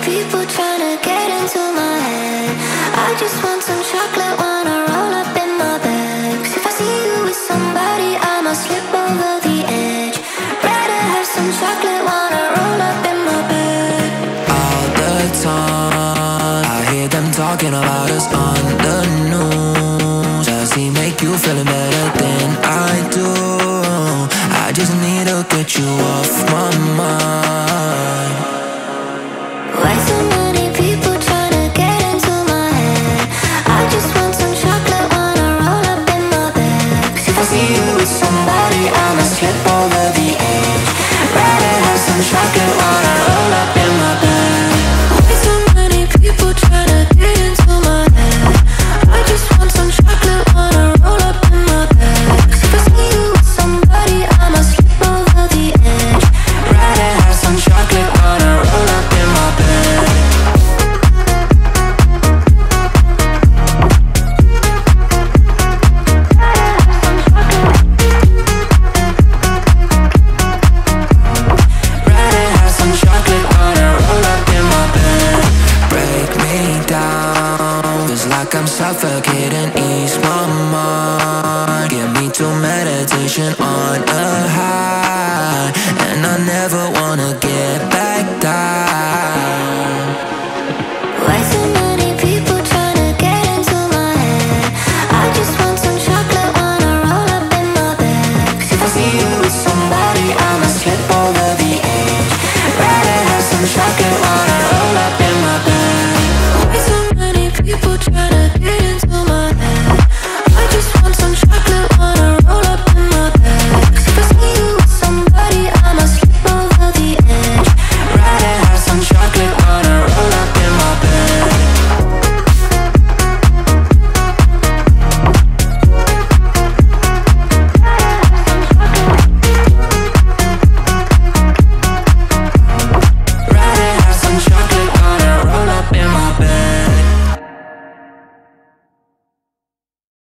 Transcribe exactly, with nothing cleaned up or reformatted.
people trying to get into my head. I just want some chocolate, wanna roll up in my bag. 'Cause if I see you with somebody, I must slip over the edge. Rather have some chocolate, wanna roll up in my bed. All the time I hear them talking about us on the news. Does he make you feel better than I do? I just need to get you off my mind. Why so many people trying to get into my head? I just want some chocolate, wanna roll up in my bag. 'Cause if I see you with somebody, I must slip over the edge. Rather have some chocolate, wanna roll up in my bag. Why so many people trying to get into my head? I just want some chocolate, wanna roll up in my bag. 'Cause if I see you with somebody, I must slip over the edge. Rather have some chocolate, wanna roll up in my bed. Rather have some chocolate, wanna roll up in my bed. Break me down, it's like I'm suffocating, ease my mind. Get me to meditation on a high, and I never wanna get back down. Why so many people trying to get into my head? I just want some chocolate, wanna roll up in my bed. 'Cause if I see you with somebody, I must slip